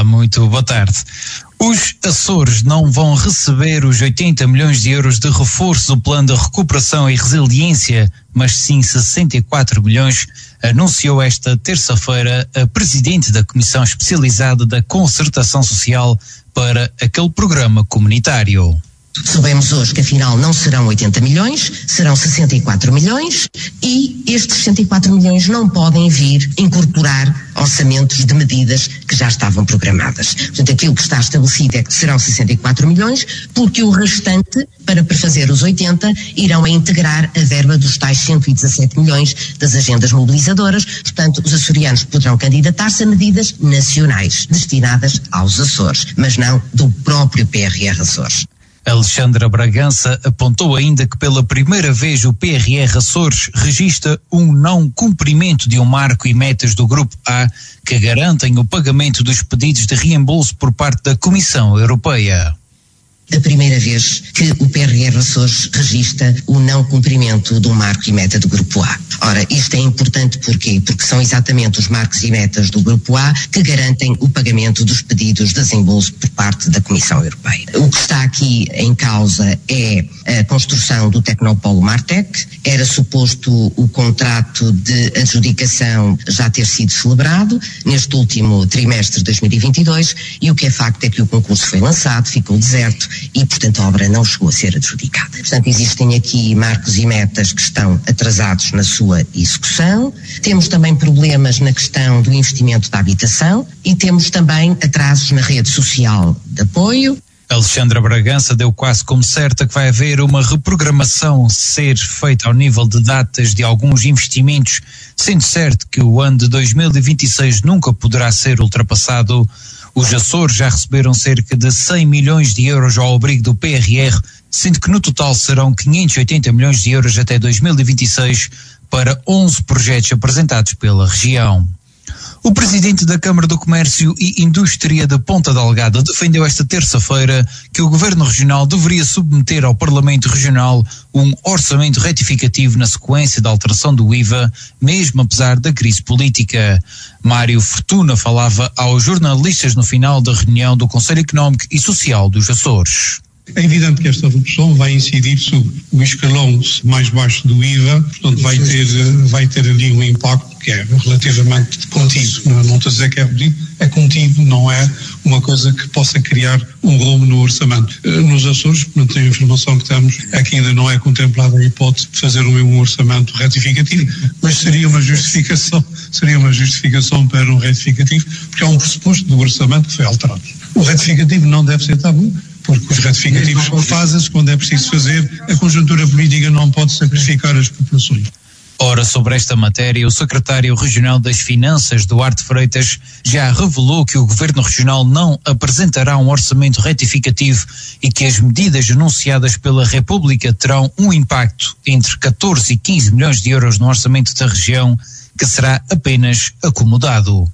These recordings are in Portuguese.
Olá, muito boa tarde. Os Açores não vão receber os 80 milhões de euros de reforço do Plano de Recuperação e Resiliência, mas sim 64 milhões, anunciou esta terça-feira a Presidente da Comissão Especializada da Concertação Social para aquele programa comunitário. Soubemos hoje que afinal não serão 80 milhões, serão 64 milhões e estes 64 milhões não podem vir incorporar orçamentos de medidas que já estavam programadas. Portanto, aquilo que está estabelecido é que serão 64 milhões, porque o restante, para prefazer os 80, irão a integrar a verba dos tais 117 milhões das agendas mobilizadoras. Portanto, os açorianos poderão candidatar-se a medidas nacionais destinadas aos Açores, mas não do próprio PRR Açores. Alexandra Bragança apontou ainda que pela primeira vez o PRR Açores registra um não cumprimento de um marco e metas do Grupo A que garantem o pagamento dos pedidos de reembolso por parte da Comissão Europeia. A primeira vez que o PRR Açores registra o não cumprimento do marco e meta do Grupo A. Ora, isto é importante porquê? Porque são exatamente os marcos e metas do Grupo A que garantem o pagamento dos pedidos de desembolso por parte da Comissão Europeia. O que está aqui em causa é a construção do Tecnopolo Martec. Era suposto o contrato de adjudicação já ter sido celebrado neste último trimestre de 2022 e o que é facto é que o concurso foi lançado, ficou deserto e, portanto, a obra não chegou a ser adjudicada. Portanto, existem aqui marcos e metas que estão atrasados na sua execução. Temos também problemas na questão do investimento da habitação e temos também atrasos na rede social de apoio. Alexandra Bragança deu quase como certa que vai haver uma reprogramação ser feita ao nível de datas de alguns investimentos, sendo certo que o ano de 2026 nunca poderá ser ultrapassado. Os Açores já receberam cerca de 100 milhões de euros ao abrigo do PRR, sendo que no total serão 580 milhões de euros até 2026 para 11 projetos apresentados pela região. O presidente da Câmara do Comércio e Indústria de Ponta Delgada defendeu esta terça-feira que o Governo Regional deveria submeter ao Parlamento Regional um orçamento retificativo na sequência da alteração do IVA, mesmo apesar da crise política. Mário Fortuna falava aos jornalistas no final da reunião do Conselho Económico e Social dos Açores. É evidente que esta redução vai incidir sobre o escalão mais baixo do IVA, portanto vai ter ali um impacto que é relativamente contido. Não estou a dizer que é reduzido, é contido, não é uma coisa que possa criar um rombo no orçamento. Nos Açores, portanto, a informação que temos é que ainda não é contemplada a hipótese de fazer um orçamento retificativo, mas seria uma justificação para um retificativo, porque há um pressuposto do orçamento que foi alterado. O retificativo não deve ser tabu, porque os retificativos fazem-se quando é preciso fazer, a conjuntura política não pode sacrificar as populações. Ora, sobre esta matéria, o secretário regional das Finanças, Duarte Freitas, já revelou que o Governo Regional não apresentará um orçamento retificativo e que as medidas anunciadas pela República terão um impacto entre 14 e 15 milhões de euros no orçamento da região, que será apenas acomodado.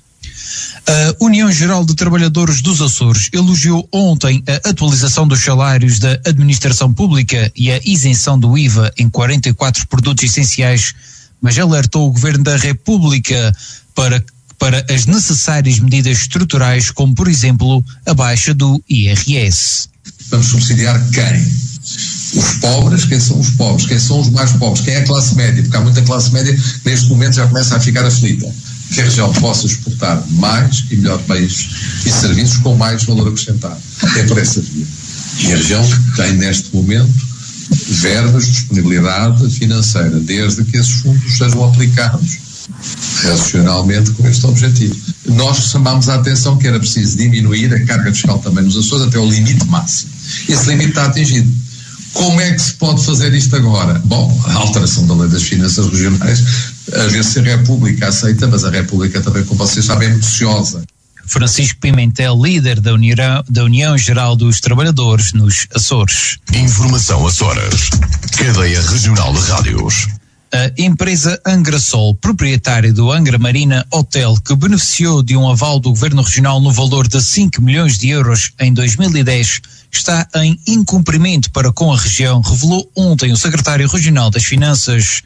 A União Geral de Trabalhadores dos Açores elogiou ontem a atualização dos salários da administração pública e a isenção do IVA em 44 produtos essenciais, mas alertou o Governo da República para as necessárias medidas estruturais, como por exemplo a baixa do IRS. Vamos subsidiar quem? Os pobres, quem são os pobres? Quem são os mais pobres? Quem é a classe média? Porque há muita classe média que neste momento já começa a ficar aflita. Que a região possa exportar mais e melhor bens e serviços com mais valor acrescentado. É por essa via. E a região tem neste momento verbas, disponibilidade financeira, desde que esses fundos sejam aplicados racionalmente com este objetivo. Nós chamamos a atenção que era preciso diminuir a carga fiscal também nos Açores até o limite máximo. Esse limite está atingido. Como é que se pode fazer isto agora? Bom, a alteração da Lei das Finanças Regionais, a ver se a República aceita, mas a República também, como vocês sabem, é muito ociosa. Francisco Pimentel, líder da União Geral dos Trabalhadores nos Açores. Informação Açores. Cadeia Regional de Rádios. A empresa Angrasol, proprietária do Angra Marina Hotel, que beneficiou de um aval do Governo Regional no valor de 5 milhões de euros em 2010, está em incumprimento para com a região, revelou ontem o secretário regional das Finanças.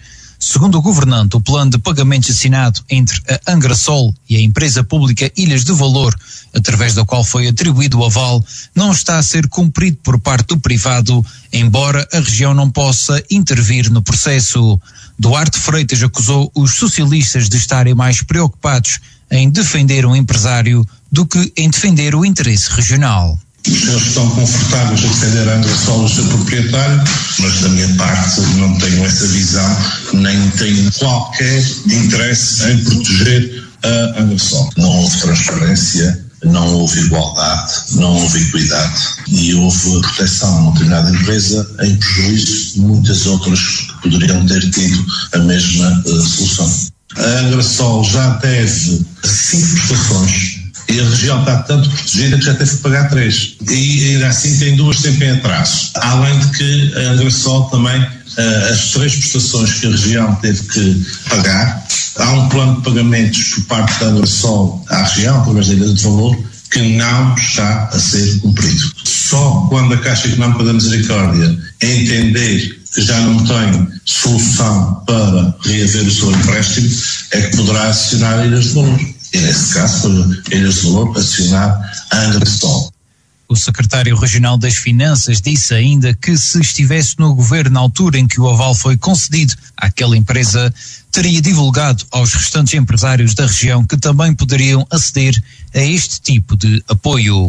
Segundo o governante, o plano de pagamentos assinado entre a Angrasol e a empresa pública Ilhas de Valor, através da qual foi atribuído o aval, não está a ser cumprido por parte do privado, embora a região não possa intervir no processo. Duarte Freitas acusou os socialistas de estarem mais preocupados em defender um empresário do que em defender o interesse regional. Os senhores estão confortáveis a defender a Angrasol, o seu proprietário, mas da minha parte não tenho essa visão, nem tenho qualquer interesse em proteger a Angrasol. Não houve transparência, não houve igualdade, não houve equidade e houve proteção a uma determinada empresa em prejuízo de muitas outras que poderiam ter tido a mesma solução. A Angrasol já deve 5 prestações. E a região está tanto protegida que já teve que pagar 3. E ainda assim tem 2 sempre em atraso. Além de que a Angrasol também, as 3 prestações que a região teve que pagar, há um plano de pagamentos por parte da Angrasol à região, através da Ilha de Valor, que não está a ser cumprido. Só quando a Caixa Económica da Misericórdia entender que já não tem solução para reaver o seu empréstimo, é que poderá acionar a Ilhas de Valor. E nesse caso foi Ilhas de Valor acionar a Angrasol. O secretário regional das Finanças disse ainda que se estivesse no governo na altura em que o aval foi concedido àquela empresa, teria divulgado aos restantes empresários da região que também poderiam aceder a este tipo de apoio.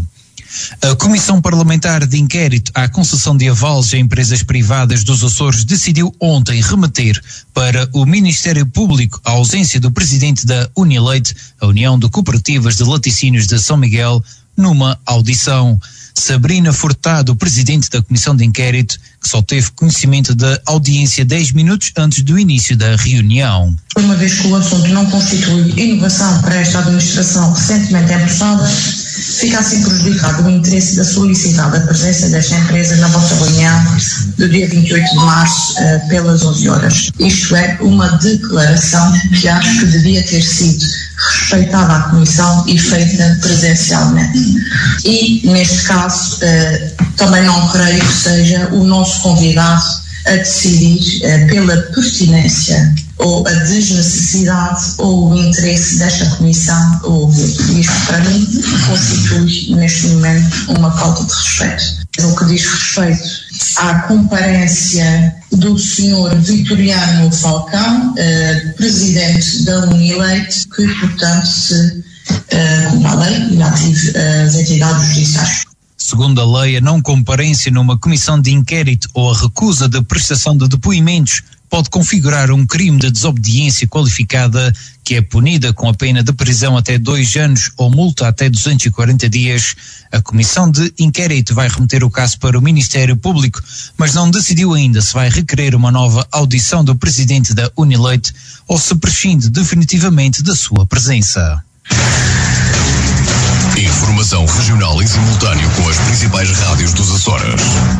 A Comissão Parlamentar de Inquérito à concessão de avales a empresas privadas dos Açores decidiu ontem remeter para o Ministério Público a ausência do presidente da Unileite, a União de Cooperativas de Laticínios de São Miguel, numa audição. Sabrina Furtado, presidente da Comissão de Inquérito, que só teve conhecimento da audiência 10 minutos antes do início da reunião. Uma vez que o assunto não constitui inovação para esta administração recentemente empossada, fica assim prejudicado o interesse da solicitada presença desta empresa na vossa reunião do dia 28 de março pelas 11 horas. Isto é uma declaração que acho que devia ter sido respeitada à Comissão e feita presencialmente. E, neste caso, também não creio que seja o nosso convidado a decidir pela pertinência ou a desnecessidade ou o interesse desta Comissão ou isto para mim constitui neste momento uma falta de respeito. No que diz respeito à comparência do Sr. Vitoriano Falcão, presidente da Unileite, que portanto se, como a lei, já tive as entidades judiciais. Segundo a lei, a não comparência numa comissão de inquérito ou a recusa da prestação de depoimentos pode configurar um crime de desobediência qualificada que é punida com a pena de prisão até 2 anos ou multa até 240 dias. A comissão de inquérito vai remeter o caso para o Ministério Público, mas não decidiu ainda se vai requerer uma nova audição do presidente da Unileite ou se prescinde definitivamente da sua presença. Informação regional em simultâneo com as principais rádios dos Açores.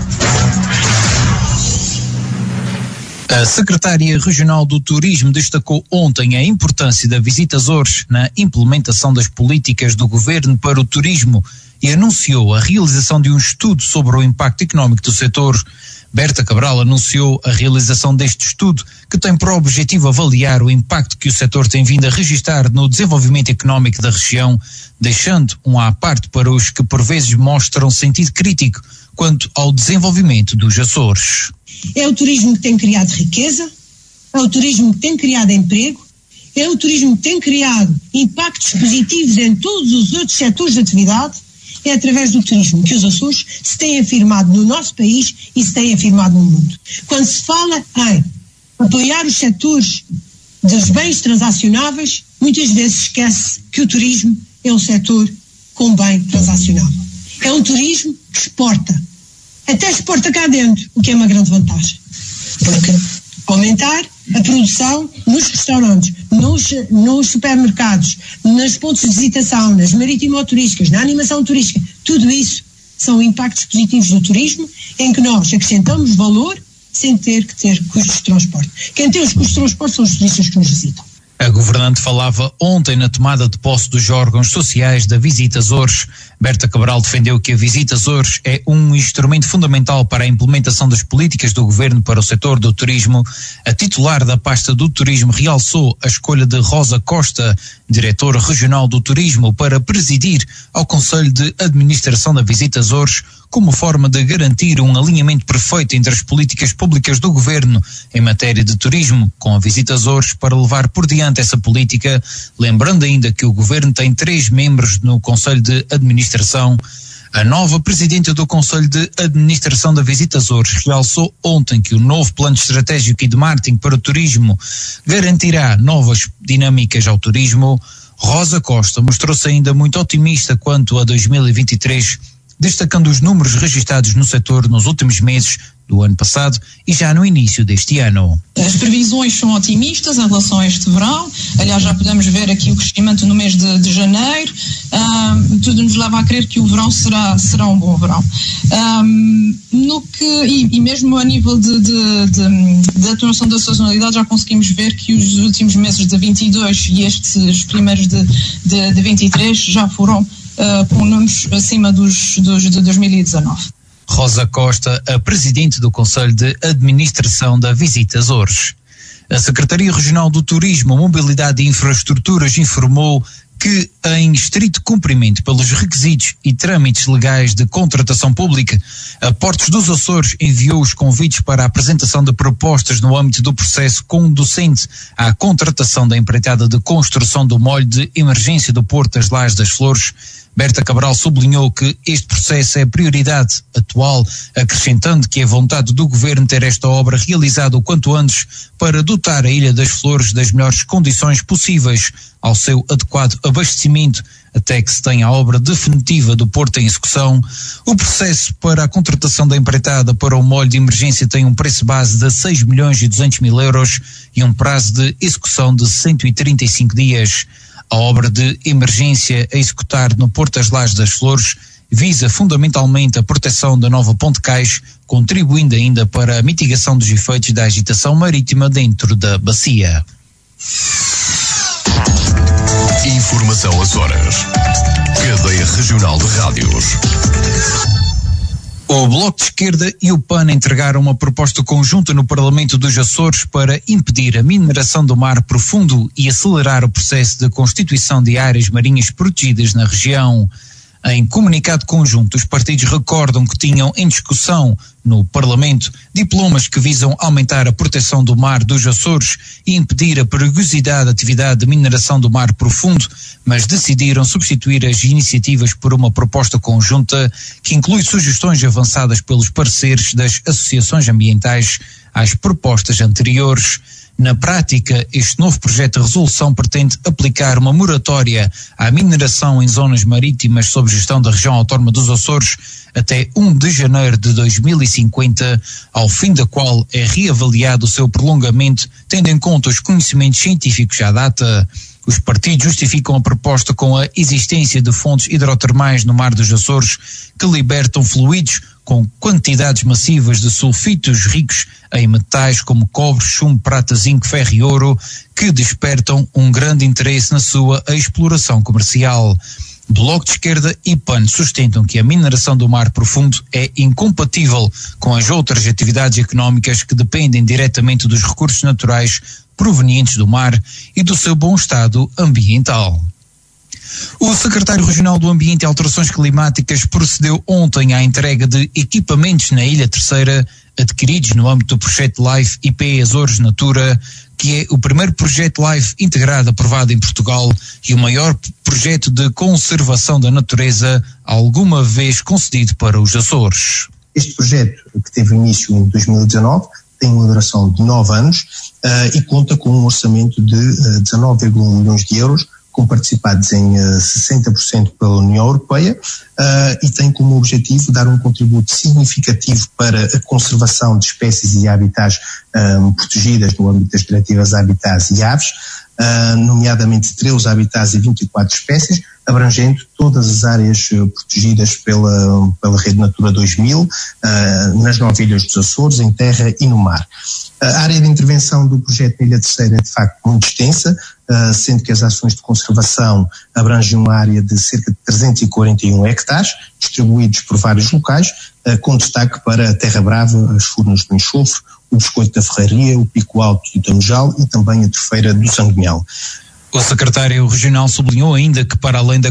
A secretária regional do Turismo destacou ontem a importância da Visita Açores na implementação das políticas do governo para o turismo e anunciou a realização de um estudo sobre o impacto económico do setor. Berta Cabral anunciou a realização deste estudo, que tem por objetivo avaliar o impacto que o setor tem vindo a registrar no desenvolvimento económico da região, deixando um à parte para os que por vezes mostram sentido crítico quanto ao desenvolvimento dos Açores. É o turismo que tem criado riqueza, é o turismo que tem criado emprego, é o turismo que tem criado impactos positivos em todos os outros setores de atividade. É através do turismo que os Açores se têm afirmado no nosso país e se têm afirmado no mundo. Quando se fala em apoiar os setores dos bens transacionáveis, muitas vezes esquece que o turismo é um setor com bem transacionável. É um turismo que exporta. Até exporta cá dentro, o que é uma grande vantagem. Porque aumentar a produção nos restaurantes, nos supermercados, nos pontos de visitação, nas marítimo-turísticas, na animação turística, tudo isso são impactos positivos do turismo em que nós acrescentamos valor sem ter que ter custos de transporte. Quem tem os custos de transporte são os turistas que nos visitam. A governante falava ontem na tomada de posse dos órgãos sociais da Visita Açores. Berta Cabral defendeu que a Visita Açores é um instrumento fundamental para a implementação das políticas do governo para o setor do turismo. A titular da pasta do turismo realçou a escolha de Rosa Costa, diretora regional do turismo, para presidir ao Conselho de Administração da Visita Açores, como forma de garantir um alinhamento perfeito entre as políticas públicas do governo em matéria de turismo, com a Visita Açores para levar por diante essa política, lembrando ainda que o governo tem 3 membros no Conselho de Administração. A nova presidenta do Conselho de Administração da Visita Açores realçou ontem que o novo plano estratégico e de marketing para o turismo garantirá novas dinâmicas ao turismo. Rosa Costa mostrou-se ainda muito otimista quanto a 2023, destacando os números registados no setor nos últimos meses do ano passado e já no início deste ano. As previsões são otimistas em relação a este verão. Aliás, já podemos ver aqui o crescimento no mês de janeiro. Tudo nos leva a crer que o verão será um bom verão. E mesmo a nível de atuação da sazonalidade, já conseguimos ver que os últimos meses de 22 e estes primeiros de 23 já foram com números acima dos de 2019. Rosa Costa, a presidente do Conselho de Administração da Visita Açores. A Secretaria Regional do Turismo, Mobilidade e Infraestruturas informou que, em estrito cumprimento pelos requisitos e trâmites legais de contratação pública, a Portos dos Açores enviou os convites para a apresentação de propostas no âmbito do processo conducente à contratação da empreitada de construção do molho de emergência do Porto das Lajes das Flores. Berta Cabral sublinhou que este processo é prioridade atual, acrescentando que é vontade do governo ter esta obra realizada o quanto antes para dotar a Ilha das Flores das melhores condições possíveis ao seu adequado abastecimento, até que se tenha a obra definitiva do Porto em execução. O processo para a contratação da empreitada para o molho de emergência tem um preço base de 6.200.000 euros e um prazo de execução de 135 dias. A obra de emergência a executar no Porto das Lajes das Flores visa fundamentalmente a proteção da nova Ponte Cais, contribuindo ainda para a mitigação dos efeitos da agitação marítima dentro da bacia. Informação Açores. Cadeia Regional de Rádios. O Bloco de Esquerda e o PAN entregaram uma proposta conjunta no Parlamento dos Açores para impedir a mineração do mar profundo e acelerar o processo de constituição de áreas marinhas protegidas na região. Em comunicado conjunto, os partidos recordam que tinham em discussão no Parlamento diplomas que visam aumentar a proteção do mar dos Açores e impedir a perigosidade da atividade de mineração do mar profundo, mas decidiram substituir as iniciativas por uma proposta conjunta que inclui sugestões avançadas pelos parceiros das associações ambientais às propostas anteriores. Na prática, este novo projeto de resolução pretende aplicar uma moratória à mineração em zonas marítimas sob gestão da região autónoma dos Açores até 1 de janeiro de 2050, ao fim da qual é reavaliado o seu prolongamento, tendo em conta os conhecimentos científicos à data. Os partidos justificam a proposta com a existência de fontes hidrotermais no Mar dos Açores que libertam fluidos com quantidades massivas de sulfitos ricos em metais como cobre, chumbo, prata, zinco, ferro e ouro, que despertam um grande interesse na sua exploração comercial. Bloco de Esquerda e PAN sustentam que a mineração do mar profundo é incompatível com as outras atividades económicas que dependem diretamente dos recursos naturais provenientes do mar e do seu bom estado ambiental. O secretário regional do Ambiente e Alterações Climáticas procedeu ontem à entrega de equipamentos na Ilha Terceira adquiridos no âmbito do projeto LIFE IP Açores Natura, que é o primeiro projeto LIFE integrado aprovado em Portugal e o maior projeto de conservação da natureza alguma vez concedido para os Açores. Este projeto, que teve início em 2019, tem uma duração de 9 anos e conta com um orçamento de 19,1 milhões de euros, com participados em 60% pela União Europeia e tem como objetivo dar um contributo significativo para a conservação de espécies e habitats protegidas no âmbito das diretivas Habitats e Aves, nomeadamente 13 habitats e 24 espécies, abrangendo todas as áreas protegidas pela Rede Natura 2000, nas 9 ilhas dos Açores, em terra e no mar. A área de intervenção do projeto na Ilha Terceira é de facto muito extensa, sendo que as ações de conservação abrangem uma área de cerca de 341 hectares, distribuídos por vários locais, com destaque para a Terra Brava, as Furnas do Enxofre, o Biscoito da Ferraria, o Pico Alto do Tamujal e também a Trofeira do Sanguinhal. O secretário regional sublinhou ainda que, para além da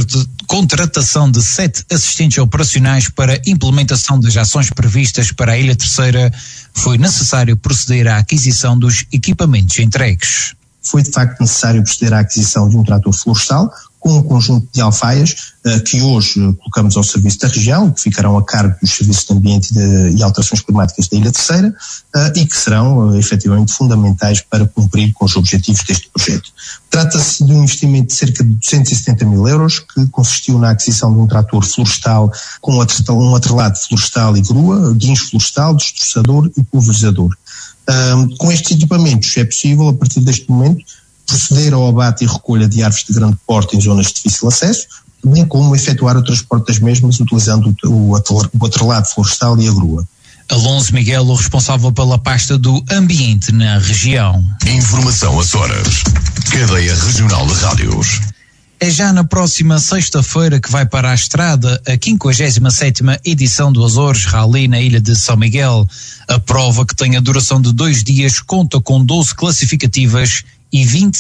contratação de 7 assistentes operacionais para implementação das ações previstas para a Ilha Terceira, foi necessário proceder à aquisição dos equipamentos entregues. Foi de facto necessário proceder à aquisição de um trator florestal com um conjunto de alfaias que hoje colocamos ao serviço da região, que ficarão a cargo dos serviços de ambiente e alterações climáticas da Ilha Terceira e que serão efetivamente fundamentais para cumprir com os objetivos deste projeto. Trata-se de um investimento de cerca de 270 mil euros que consistiu na aquisição de um trator florestal com um atrelado florestal e grua, guincho florestal, destroçador e pulverizador. Com estes equipamentos é possível, a partir deste momento, proceder ao abate e recolha de árvores de grande porte em zonas de difícil acesso, bem como efetuar o transporte das mesmas utilizando o atrelado florestal e a grua. Alonso Miguel, o responsável pela pasta do ambiente na região. Informação Açores. Cadeia Regional de Rádios. É já na próxima sexta-feira que vai para a estrada a 57ª edição do Açores Rally na Ilha de São Miguel. A prova, que tem a duração de 2 dias, conta com 12 classificativas e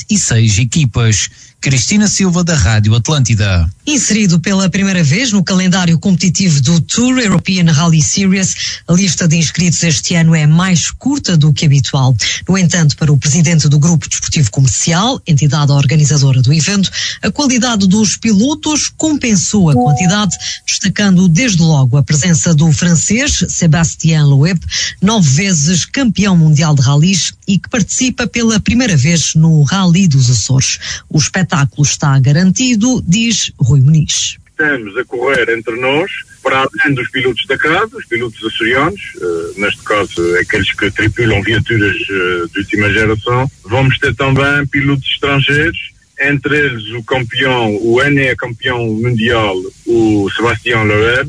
26 equipas. Cristina Silva, da Rádio Atlântida. Inserido pela primeira vez no calendário competitivo do Tour European Rally Series, a lista de inscritos este ano é mais curta do que habitual. No entanto, para o presidente do Grupo Desportivo Comercial, entidade organizadora do evento, a qualidade dos pilotos compensou a quantidade, destacando desde logo a presença do francês Sébastien Loeb, 9 vezes campeão mundial de rallies e que participa pela primeira vez no Rally dos Açores. O espetáculo está garantido, diz Rui Muniz. Estamos a correr entre nós, para além dos pilotos da casa, os pilotos açorianos, neste caso aqueles que tripulam viaturas de última geração, vamos ter também pilotos estrangeiros, entre eles o campeão, o NE campeão mundial, o Sébastien Loeb,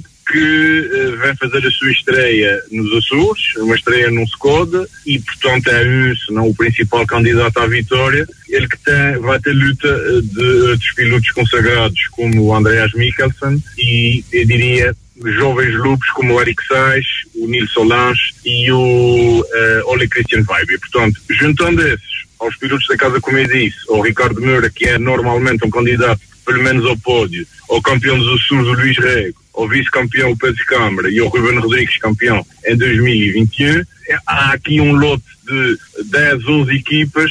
que vem fazer a sua estreia nos Açores, uma estreia num Skoda, e portanto é se não o principal candidato à vitória. Ele que vai ter luta de outros pilotos consagrados como o Andreas Mikkelsen e, eu diria, jovens lupos como o Eric Sais, o Nils Solange e o Ole Christian Weibe. Portanto, juntando esses aos pilotos da casa, como eu disse, ao Ricardo Moura, que é normalmente um candidato pelo menos ao pódio, ao campeão dos Açores, o Luís Rego, ao vice-campeão o Pedro Câmara e ao Ruben Rodrigues, campeão em 2021. Há aqui um lote de 10, 11 equipas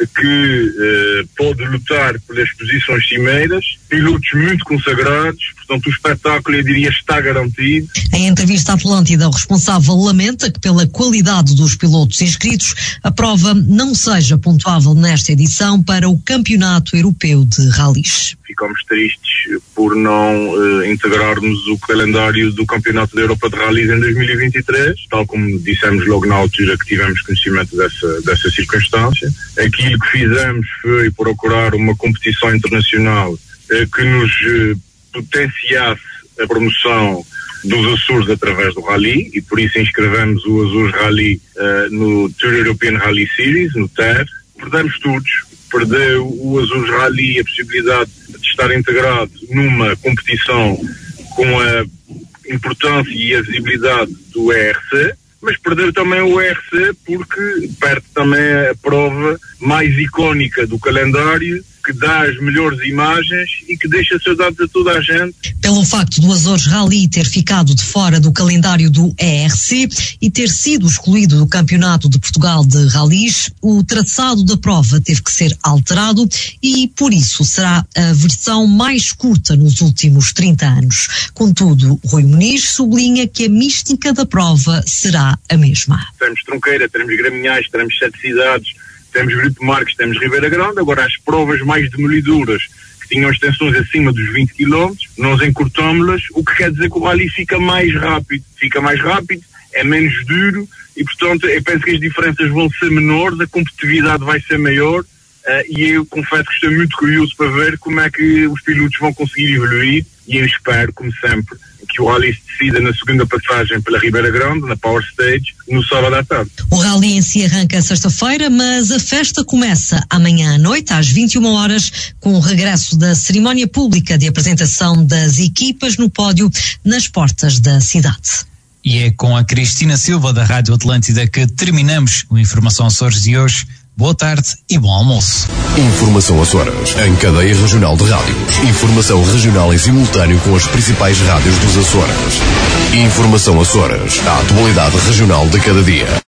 que pode lutar pelas posições cimeiras, pilotos muito consagrados, portanto o espetáculo, eu diria, está garantido. Em entrevista à Atlântida, o responsável lamenta que, pela qualidade dos pilotos inscritos, a prova não seja pontuável nesta edição para o Campeonato Europeu de Rallys. Ficamos tristes por não integrarmos o calendário do Campeonato da Europa de Rallys em 2023, tal como dissemos logo na altura que tivemos conhecimento dessa circunstância. Aquilo que fizemos foi procurar uma competição internacional que nos potenciasse a promoção dos Açores através do Rally, e por isso inscrevemos o Açores Rally no Tour European Rally Series, no TER. Perdemos todos. Perdeu o Açores Rally a possibilidade de estar integrado numa competição com a importância e a visibilidade do ERC, mas perdeu também o ERC porque perde também a prova mais icónica do calendário, que dá as melhores imagens e que deixa saudades a toda a gente. Pelo facto do Açores Rally ter ficado de fora do calendário do ERC e ter sido excluído do Campeonato de Portugal de Rallys, o traçado da prova teve que ser alterado e, por isso, será a versão mais curta nos últimos 30 anos. Contudo, Rui Muniz sublinha que a mística da prova será a mesma. Temos Tronqueira, temos Graminhais, temos 7 cidades, temos Grupo Marques, temos Ribeira Grande. Agora as provas mais demolidoras, que tinham extensões acima dos 20 km, nós encurtámos-las, o que quer dizer que o rally fica mais rápido, é menos duro e, portanto, eu penso que as diferenças vão ser menores, a competitividade vai ser maior e eu confesso que estou muito curioso para ver como é que os pilotos vão conseguir evoluir e eu espero, como sempre, que o rally se decida na segunda passagem pela Ribeira Grande, na Power Stage, no sábado à tarde. O rally em si arranca sexta-feira, mas a festa começa amanhã à noite, às 21 horas, com o regresso da cerimónia pública de apresentação das equipas no pódio nas portas da cidade. E é com a Cristina Silva da Rádio Atlântida que terminamos o Informação Açores de hoje. Boa tarde e bom almoço. Informação Açores, em cadeia regional de rádios. Informação regional em simultâneo com as principais rádios dos Açores. Informação Açores, a atualidade regional de cada dia.